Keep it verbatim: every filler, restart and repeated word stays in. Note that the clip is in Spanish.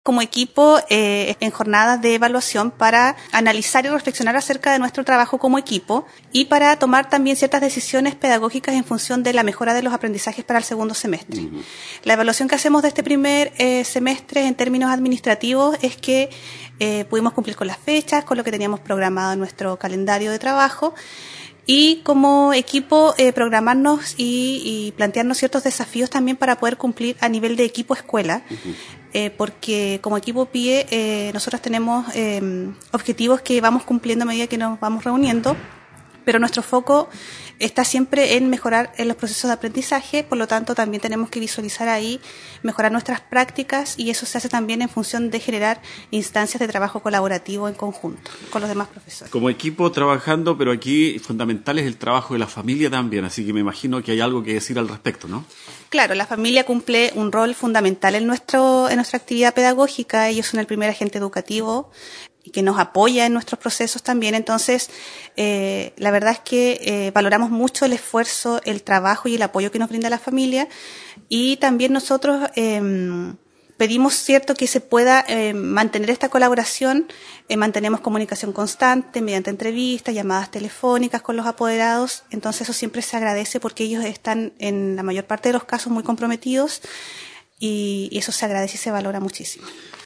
Como equipo, eh, en jornadas de evaluación para analizar y reflexionar acerca de nuestro trabajo como equipo y para tomar también ciertas decisiones pedagógicas en función de la mejora de los aprendizajes para el segundo semestre. Uh-huh. La evaluación que hacemos de este primer eh, semestre en términos administrativos es que eh, pudimos cumplir con las fechas, con lo que teníamos programado en nuestro calendario de trabajo. Y como equipo eh, programarnos y, y plantearnos ciertos desafíos también para poder cumplir a nivel de equipo escuela, uh-huh. eh, porque como equipo P I E eh, nosotros tenemos eh, objetivos que vamos cumpliendo a medida que nos vamos reuniendo, pero nuestro foco está siempre en mejorar en los procesos de aprendizaje, por lo tanto también tenemos que visualizar ahí, mejorar nuestras prácticas y eso se hace también en función de generar instancias de trabajo colaborativo en conjunto con los demás profesores. Como equipo trabajando, pero aquí fundamental es el trabajo de la familia también, así que me imagino que hay algo que decir al respecto, ¿no? Claro, la familia cumple un rol fundamental en nuestro en nuestra actividad pedagógica, ellos son el primer agente educativo y que nos apoya en nuestros procesos también. Entonces, eh, la verdad es que eh, valoramos mucho el esfuerzo, el trabajo y el apoyo que nos brinda la familia y también nosotros eh, pedimos, cierto, que se pueda eh, mantener esta colaboración, eh, mantenemos comunicación constante mediante entrevistas, llamadas telefónicas con los apoderados, entonces eso siempre se agradece porque ellos están en la mayor parte de los casos muy comprometidos y, y eso se agradece y se valora muchísimo.